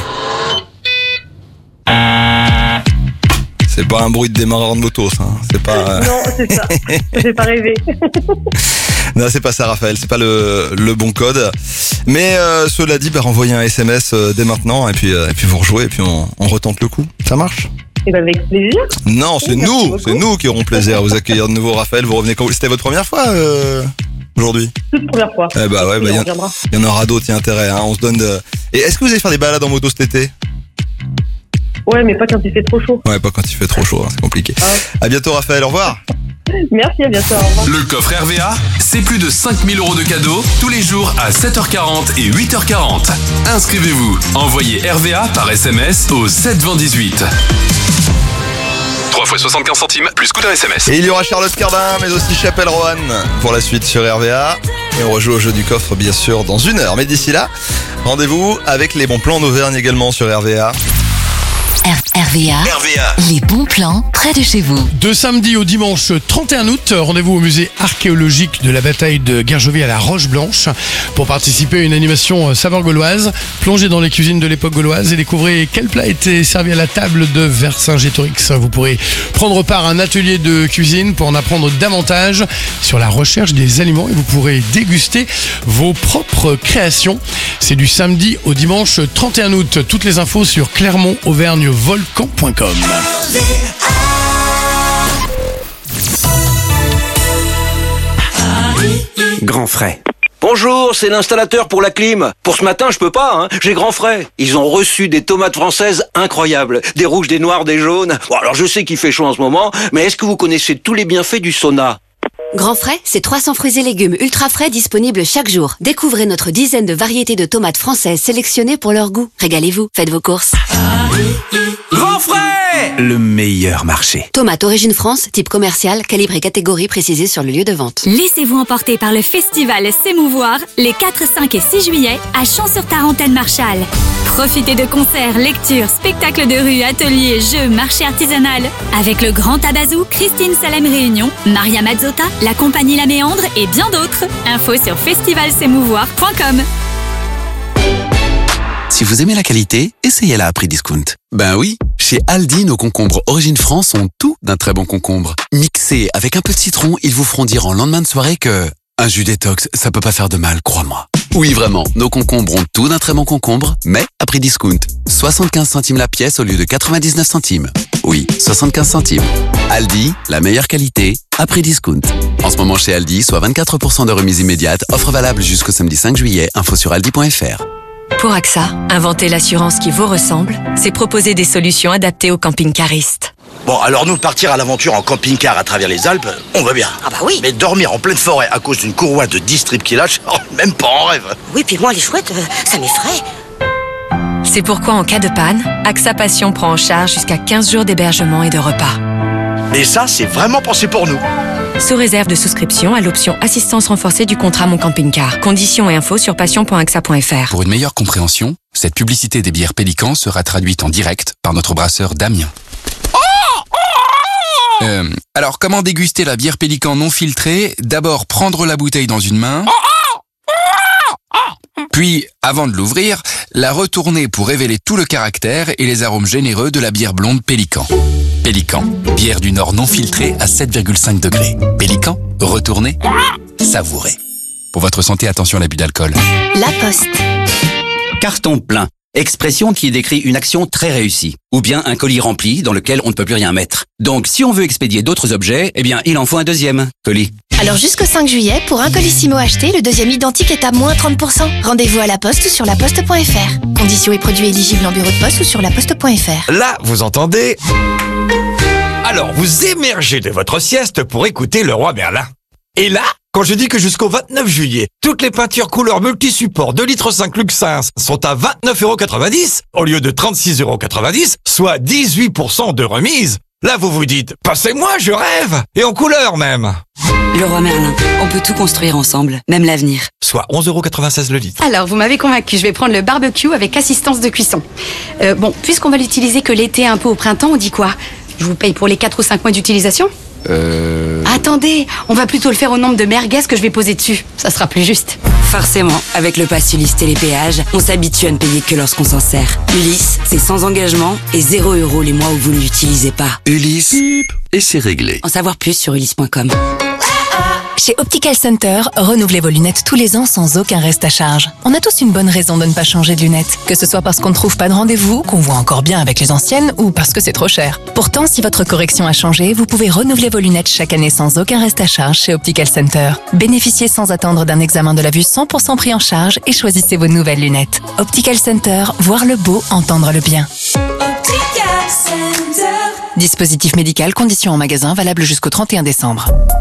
C'est pas un bruit de démarreur de moto, ça. hein. C'est pas. euh,
Non, c'est ça. J'ai pas rêvé.
Non, c'est pas ça, Raphaël. C'est pas le, le bon code. Mais euh, cela dit, bah, renvoyez un S M S euh, dès maintenant et puis euh, et puis vous rejouez et puis on, on retente le coup. Ça marche?
Eh ben, avec plaisir.
Non, c'est
Oui, merci
nous,
beaucoup.
c'est nous qui aurons plaisir à vous accueillir de nouveau, Raphaël. Vous revenez quand? C'était votre première fois euh, aujourd'hui?
Toute première fois.
Eh bah ouais, bah,
Oui,
il y,
on
en-
reviendra.
il y en aura d'autres, il y a intérêt. Hein. On se donne. De... Et est-ce que vous allez faire des balades en moto cet été?
Ouais, mais pas quand il fait trop chaud.
Ouais, pas quand il fait trop chaud, hein, c'est compliqué. À bientôt, Raphaël. Au revoir.
Merci, à bientôt. Au revoir.
Le coffre R V A, c'est plus de cinq mille euros de cadeaux tous les jours à sept heures quarante et huit heures quarante. Inscrivez-vous. Envoyez R V A par S M S au sept vingt dix-huit. trois fois soixante-quinze centimes plus coût d'un S M S.
Et il y aura Charlotte Cardin, mais aussi Chapelle Roanne pour la suite sur R V A. Et on rejoue au jeu du coffre, bien sûr, dans une heure. Mais d'ici là, rendez-vous avec les bons plans en Auvergne également sur R V A.
R- RVA, les bons plans près de chez vous.
De samedi au dimanche trente et un août, rendez-vous au musée archéologique de la bataille de Guerjovie à la Roche-Blanche pour participer à une animation saveur gauloise, plonger dans les cuisines de l'époque gauloise et découvrir quel plat était servi à la table de Vercingétorix. Vous pourrez prendre part à un atelier de cuisine pour en apprendre davantage sur la recherche des aliments et vous pourrez déguster vos propres créations. C'est du samedi au dimanche trente et un août. Toutes les infos sur clermont auvergne volcan point com.
Grand frais. Bonjour, c'est l'installateur pour la clim. Pour ce matin, je peux pas, hein. J'ai grand frais. Ils ont reçu des tomates françaises incroyables. Des rouges, des noirs, des jaunes. Bon, alors je sais qu'il fait chaud en ce moment, mais est-ce que vous connaissez tous les bienfaits du sauna?
Grand Frais, c'est trois cents fruits et légumes ultra frais disponibles chaque jour. Découvrez notre dizaine de variétés de tomates françaises sélectionnées pour leur goût. Régalez-vous, faites vos courses.
Grand frais!
Le meilleur marché.
Tomates Origine France, type commercial, calibre et catégorie précisée sur le lieu de vente.
Laissez-vous emporter par le festival S'émouvoir les quatre, cinq et six juillet à Champs-sur-Tarentaine Marchal. Profitez de concerts, lectures, spectacles de rue, ateliers, jeux, marché artisanal. Avec le Grand Tabazou, Christine Salem Réunion, Maria Mazzotta, la compagnie La Méandre et bien d'autres. Info sur festival s'émouvoir point com.
Si vous aimez la qualité, essayez-la à prix discount. Ben oui, chez Aldi, nos concombres Origine France ont tout d'un très bon concombre. Mixés avec un peu de citron, ils vous feront dire en lendemain de soirée que un jus détox, ça peut pas faire de mal, crois-moi. Oui, vraiment, nos concombres ont tout d'un très bon concombre, mais à prix discount. soixante-quinze centimes la pièce au lieu de quatre-vingt-dix-neuf centimes. Oui, soixante-quinze centimes. Aldi, la meilleure qualité, à prix discount. En ce moment chez Aldi, soit vingt-quatre pour cent de remise immédiate, offre valable jusqu'au samedi cinq juillet, info sur aldi point f r.
Pour AXA, inventer l'assurance qui vous ressemble, c'est proposer des solutions adaptées aux camping-caristes.
Bon, alors nous, partir à l'aventure en camping-car à travers les Alpes, on va bien.
Ah bah oui.
Mais dormir en pleine forêt à cause d'une courroie de dix strips qui lâche, oh, même pas en rêve.
Oui, puis moi, les chouettes, euh, ça m'effraie.
C'est pourquoi en cas de panne, AXA Passion prend en charge jusqu'à quinze jours d'hébergement et de repas.
Mais ça, c'est vraiment pensé pour nous.
Sous réserve de souscription à l'option assistance renforcée du contrat Mon Camping-Car. Conditions et infos sur passion point axa point fr.
Pour une meilleure compréhension, cette publicité des bières Pélican sera traduite en direct par notre brasseur Damien. Euh, alors, comment déguster la bière Pélican non filtrée? D'abord, prendre la bouteille dans une main. Puis, avant de l'ouvrir, la retourner pour révéler tout le caractère et les arômes généreux de la bière blonde Pélican. Pélican, bière du Nord non filtrée à sept virgule cinq degrés. Pélican, retournez, savourez. Pour votre santé, attention à l'abus d'alcool.
La Poste.
Carton plein. Expression qui décrit une action très réussie. Ou bien un colis rempli dans lequel on ne peut plus rien mettre. Donc, si on veut expédier d'autres objets, eh bien, il en faut un deuxième colis.
Alors jusqu'au cinq juillet, pour un colissimo acheté, le deuxième identique est à moins trente pour cent. Rendez-vous à la Poste ou sur la poste point fr. Conditions et produits éligibles en bureau de poste ou sur la poste point fr.
Là, vous entendez? Alors, vous émergez de votre sieste pour écouter le roi Merlin. Et là, quand je dis que jusqu'au vingt-neuf juillet, toutes les peintures couleurs multi-supports deux litres cinq Luxins sont à vingt-neuf euros quatre-vingt-dix au lieu de trente-six euros quatre-vingt-dix, soit dix-huit pour cent de remise. Là, vous vous dites, passez-moi, je rêve! Et en couleur même!
Le roi Merlin, on peut tout construire ensemble, même l'avenir.
Soit onze euros quatre-vingt-seize le litre.
Alors, vous m'avez convaincu, je vais prendre le barbecue avec assistance de cuisson. Euh, bon, puisqu'on va l'utiliser que l'été, un peu au printemps, on dit quoi? Je vous paye pour les quatre ou cinq mois d'utilisation?
Euh...
Attendez, on va plutôt le faire au nombre de merguez que je vais poser dessus. Ça sera plus juste.
Forcément, avec le pass Ulysse et les péages, on s'habitue à ne payer que lorsqu'on s'en sert. Ulysse, c'est sans engagement et zéro euro les mois où vous ne l'utilisez pas.
Ulysse, et c'est réglé.
En savoir plus sur ulysse point com.
Chez Optical Center, renouvelez vos lunettes tous les ans sans aucun reste à charge. On a tous une bonne raison de ne pas changer de lunettes. Que ce soit parce qu'on ne trouve pas de rendez-vous, qu'on voit encore bien avec les anciennes ou parce que c'est trop cher. Pourtant, si votre correction a changé, vous pouvez renouveler vos lunettes chaque année sans aucun reste à charge chez Optical Center. Bénéficiez sans attendre d'un examen de la vue cent pour cent pris en charge et choisissez vos nouvelles lunettes. Optical Center, voir le beau, entendre le bien.
Optical Center.
Dispositif médical, conditions en magasin, valable jusqu'au trente et un décembre.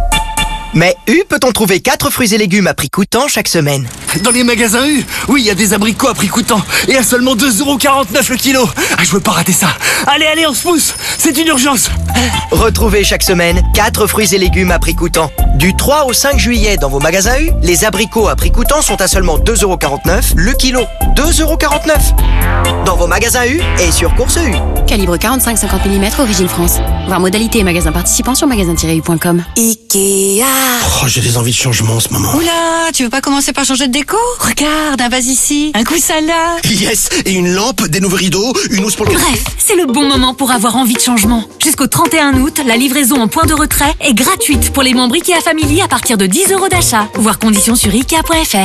Mais U peut-on trouver quatre fruits et légumes à prix coûtant chaque semaine?
Dans les magasins U, oui, il y a des abricots à prix coûtant et à seulement deux euros quarante-neuf le kilo. Ah, je veux pas rater ça. Allez, allez, on se pousse, c'est une urgence.
Retrouvez chaque semaine quatre fruits et légumes à prix coûtant. Du trois au cinq juillet dans vos magasins U, les abricots à prix coûtant sont à seulement deux euros quarante-neuf le kilo. deux euros quarante-neuf dans vos magasins U et sur Course U.
Calibre quarante-cinq à cinquante millimètres, origine France. Voir modalité et magasin participant sur magasin tiret u point com.
Ikea.
Oh, j'ai des envies de changement en ce moment.
Oula, tu veux pas commencer par changer de déco? Regarde, un vase ici, un coussin là.
Yes, et une lampe, des nouveaux rideaux, une housse pour le...
Bref, c'est le bon moment pour avoir envie de changement. Jusqu'au trente et un août, la livraison en point de retrait est gratuite pour les membres Ikea Family à partir de dix euros d'achat. Voir conditions sur ikea point fr.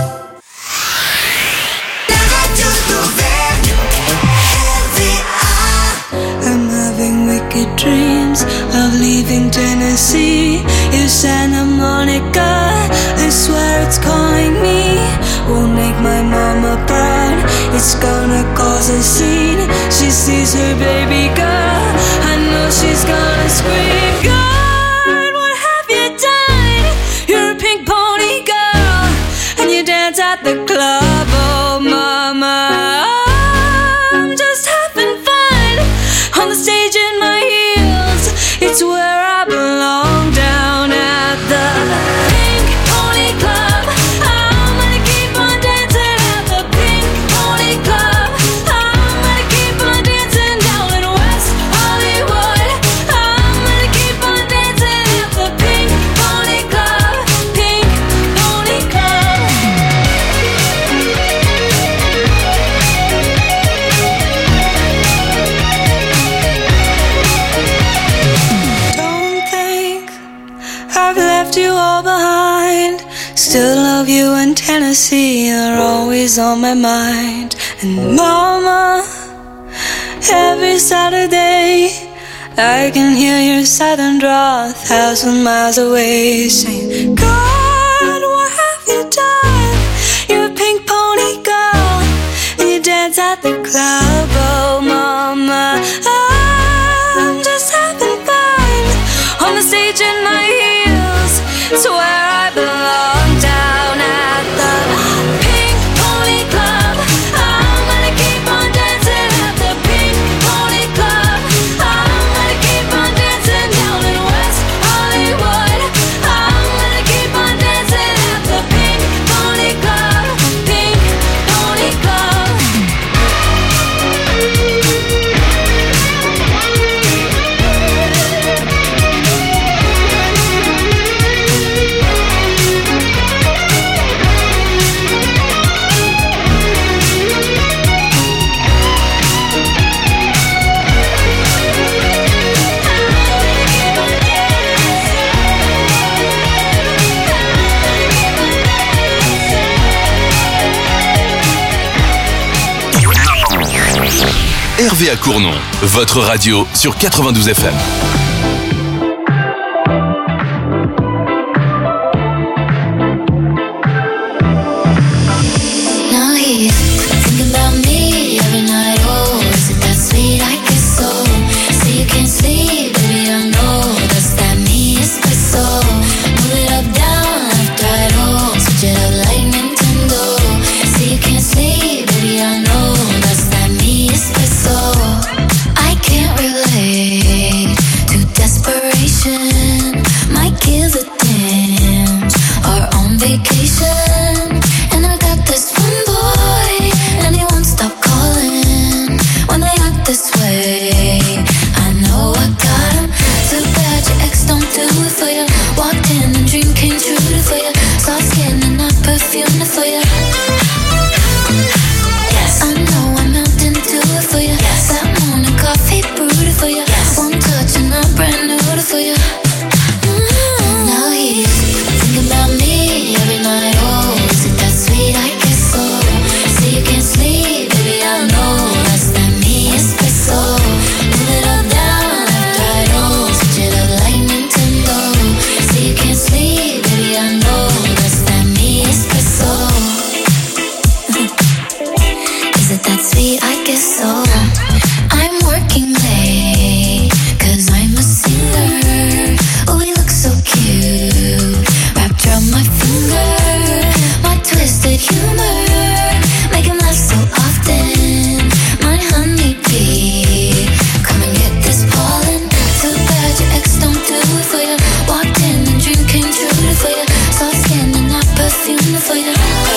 I'm having wicked dreams of leaving Tennessee. If Santa Monica, I swear it's calling me. Won't make my mama proud, it's gonna cause a scene. She sees her baby girl, I know she's gonna scream. God, what have you done? You're a pink pony girl, and you dance at the club, oh mama. I'm just having fun on the stage in my heels. It's where I belong, down at the Pink Pony Club. I'm gonna keep on dancing at the Pink Pony Club. I'm gonna keep on dancing down in West Hollywood. I'm gonna keep on dancing at the Pink Pony Club. Pink Pony Club. Don't think I've left you all behind. Still love you in Tennessee, you're always on my mind. And mama, every Saturday I can hear your southern drawl a thousand miles away, saying, God, what have you done? You're a pink pony girl, and you dance at the club, oh mama. I'm just having
R V A Cournon, votre radio sur quatre-vingt-douze F M.
Now he's thinking about me every night. Oh, is it that sweet? I guess so. Say you can't sleep, baby, I know that's that me espresso. Move it up, down, left, right, oh, switch it up like Nintendo. Say you can't sleep, baby, I know that's that me espresso. I can't relate to desperation. Might give a damn or on vacation. And I got this one boy, and he won't stop calling when they act this way. I know I got him. Too bad your ex don't do it for you. Walked in and dream came true for you. Soft skin and not perfume for you. Yes, I know I'm out into it for you. Yes, that morning coffee brewed for you. Yes, one touch and I'm brand new for you. Mm-hmm. Now he's thinking about me every night. Oh, is it that sweet? I guess so. Say you can't sleep, baby, I know that's that me espresso. Move it up, down, left, right, oh, switch it up like Nintendo. Say you can't sleep, baby, I know that's that me espresso. Is it that sweet? I guess so. I'm working late, cause I'm a singer. Oh, we look so cute, wrapped around my finger. My twisted humor, make him laugh so often. My honeybee, come and get this pollen. Too bad your ex don't do it for you. Walked in and dream came true for you. Soft skin and not perfume for you.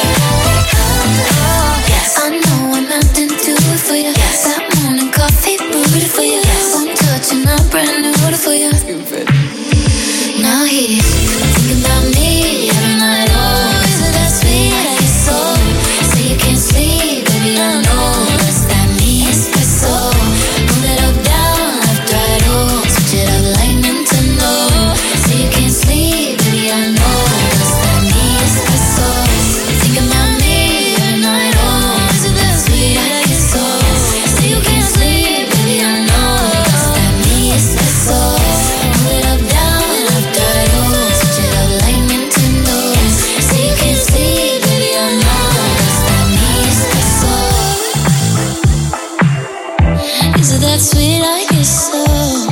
Yes, I know I'm out into it for you. Yes, that morning coffee brewed for you. Yes, one touch and I'm brand new for you. Now he's thinking about me every night. Oh, is it that sweet? I guess so. Say you can't sleep, baby, I know that's that me espresso. Move it up, down, left, right, oh, switch it up like Nintendo. Say you can't sleep, baby, I know that's that me espresso. Thinking about me every night. Oh, is it that sweet? I guess so. Say you can't sleep, baby, I know that's that me espresso. Move it up, down, left, right, oh, switch it up like Nintendo. Say you can't sleep, baby, I know that's that me espresso. Is it that sweet? I guess so.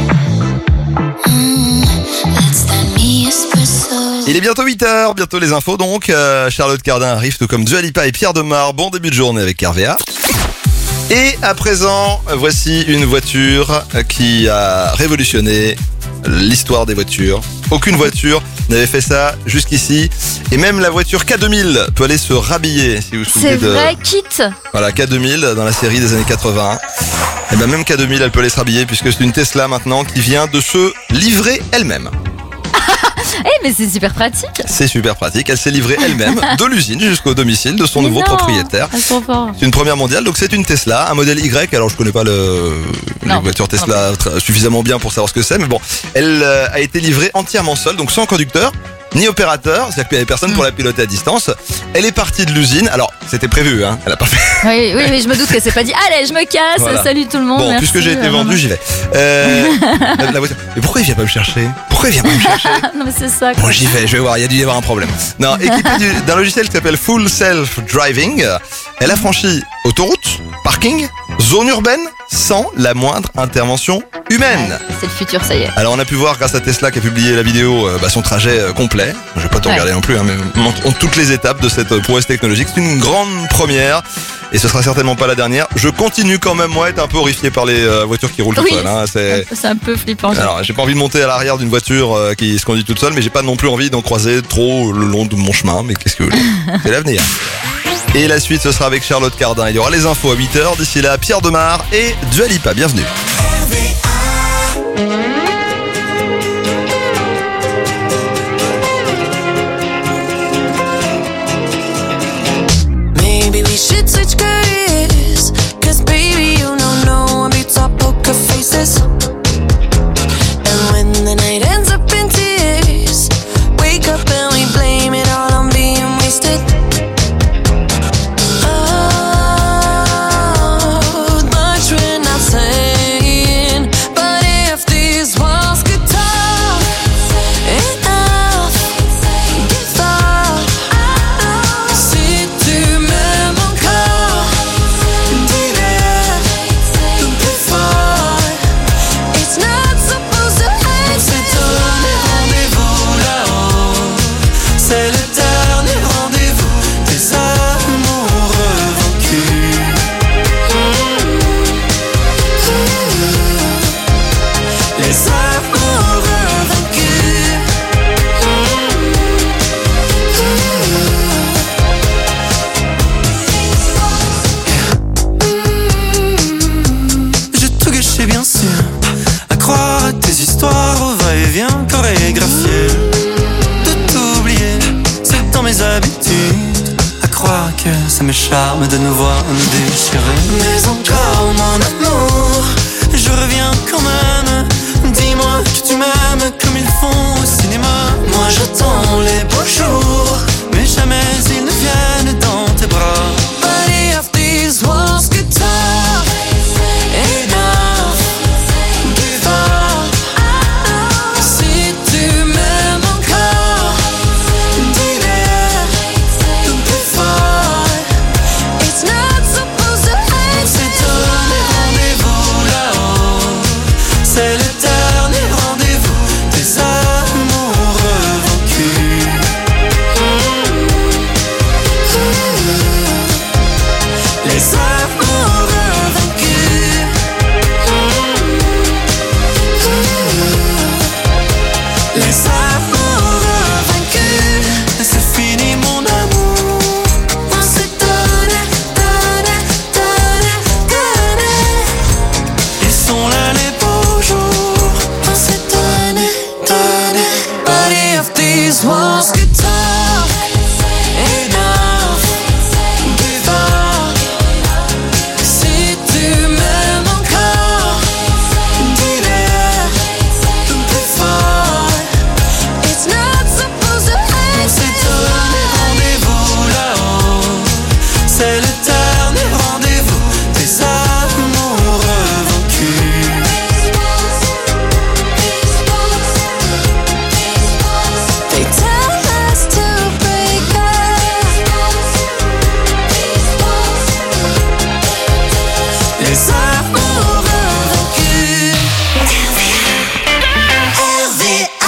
Mm, that's that me espresso.
Il est bientôt huit heures, bientôt les infos donc. Euh, Charlotte Cardin arrive tout comme Dua Lipa et Pierre Demar. Bon début de journée avec R V A. Et à présent, voici une voiture qui a révolutionné l'histoire des voitures. Aucune voiture n'avait fait ça jusqu'ici. Et même la voiture K deux mille peut aller se rhabiller, si vous vous souvenez
C'est
de...
vrai, Kit.
Voilà, K deux mille dans la série des années quatre-vingts. Et bien même K deux mille, elle peut aller se rhabiller puisque c'est une Tesla maintenant qui vient de se livrer elle-même.
Eh, mais c'est super pratique.
C'est super pratique, elle s'est livrée elle-même de l'usine jusqu'au domicile de son
Mais
nouveau
non,
propriétaire.
elles sont fortes.
C'est une première mondiale, donc c'est une Tesla, un modèle Y. Alors je connais pas le, les
Non.
voitures Tesla tra- suffisamment bien pour savoir ce que c'est, mais bon, elle euh, a été livrée entièrement seule, donc sans conducteur ni opérateur, c'est-à-dire qu'il n'y avait personne pour la piloter à distance. Elle est partie de l'usine, alors c'était prévu, hein, elle a pas fait.
Oui, oui, mais je me doute que c'est pas dit. Allez, je me casse.
Voilà.
Salut tout le monde.
Bon,
merci.
puisque j'ai été
Euh,
vendu, j'y vais. Euh, la, la voiture. Mais pourquoi il vient pas me chercher Pourquoi il vient pas me chercher
non, mais c'est ça.
Bon,
quoi.
j'y vais, je vais voir, il y a dû y avoir un problème. Non, équipée du- d'un logiciel qui s'appelle Full Self Driving, elle a franchi autoroute, parking, zone urbaine, sans la moindre intervention humaine.
C'est le futur, ça y est.
Alors on a pu voir grâce à Tesla qui a publié la vidéo euh, bah, son trajet euh, complet. Je vais pas tout
Ouais.
regarder non plus, hein, mais montre montre toutes les étapes de cette euh, prouesse technologique. C'est une grande première et ce sera certainement pas la dernière. Je continue quand même moi à être un peu horrifié par les euh, voitures qui roulent
Oui,
toutes seules. Hein. C'est...
C'est un peu flippant.
Alors j'ai pas envie de monter à l'arrière d'une voiture euh, qui se conduit toute seule, mais j'ai pas non plus envie d'en croiser trop le long de mon chemin. Mais qu'est-ce que vous voulez C'est l'avenir. Et la suite ce sera avec Charlotte Cardin. Il y aura les infos à huit heures. D'ici là, Pierre Demar et Dua Lipa. Bienvenue.
Maybe we should switch careers. Cause baby, you know no one beats our poker faces. And when the night ends up in tears, wake up and we blame it all on being wasted. Oh, but we're not le charme de nous voir nous déchirer. Mais encore mon amour, je reviens quand même. Dis-moi que tu m'aimes comme ils font au cinéma. Moi j'attends les beaux jours, mais jamais ils ne viennent dans tes bras. Body of these walls get tough. Enough, give up. Si tu m'aimes encore, dis-le plus fort. It's not supposed to end. C'est donné rendez-vous là-haut. C'est le dernier rendez-vous des amoureux vaincus. Les amoureux vaincus. Les amoureux vaincus. C'est fini mon amour. On s'est donné, donné, donné, donné. Ils sont là les beaux jours. On s'est donné, donné. Body of these walls get tough. Enough, give up. Si tu m'aimes encore, dis-le plus fort. It's not supposed to end. On s'est donné rendez-vous là-haut. C'est le dernier rendez-vous des amoureux vaincus. They tell us to break up. Les amoureux vaincus. R V A.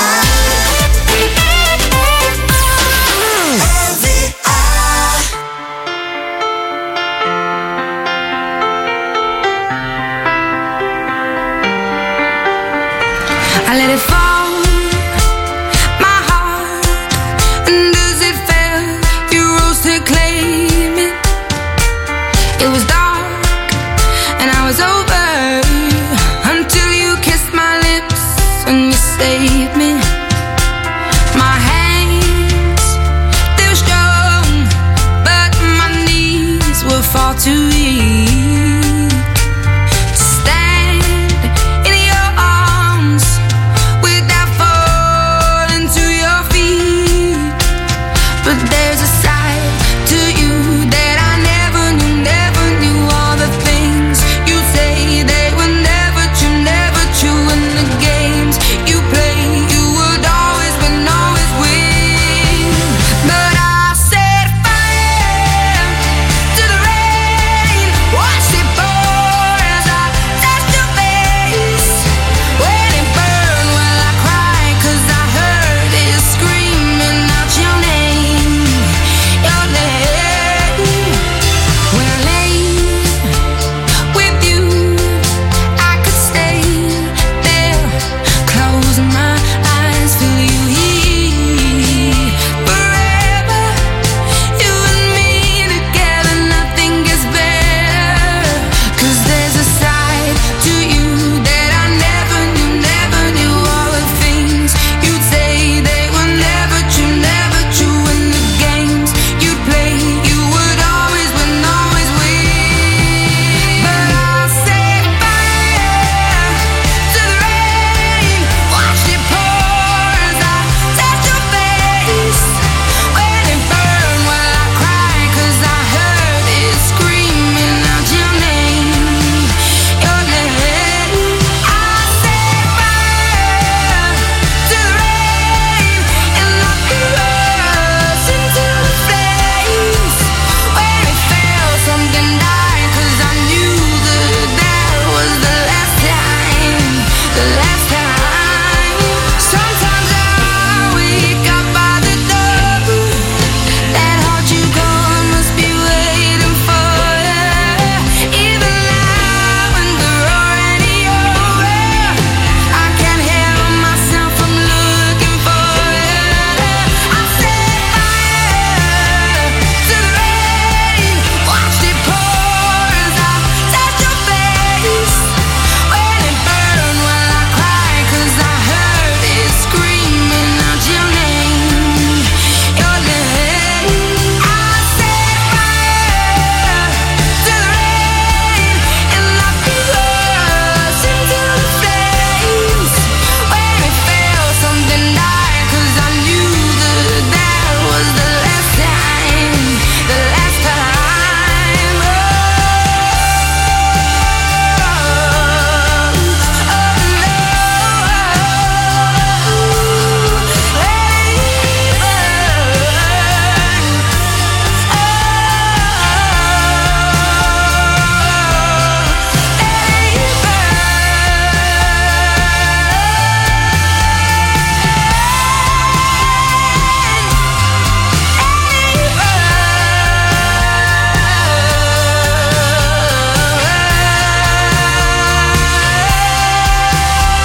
I let it fall.